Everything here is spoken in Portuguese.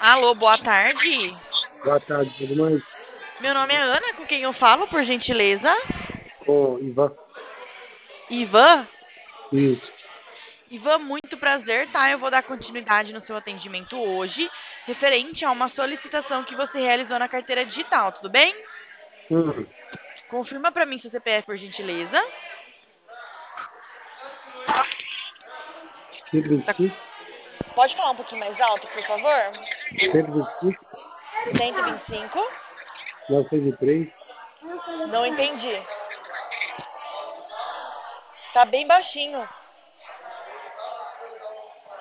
Alô, boa tarde. Boa tarde, tudo mais? Meu nome é Ana, com quem eu falo, por gentileza? Com Ivan. Ivan? Isso. Ivan, muito prazer, tá? Eu vou dar continuidade no seu atendimento hoje, referente a uma solicitação que você realizou na carteira digital, tudo bem? Hum, Confirma pra mim seu CPF, por gentileza. 125, Pode falar um pouquinho mais alto, por favor? 125, 125? 903, Não entendi. Tá bem baixinho.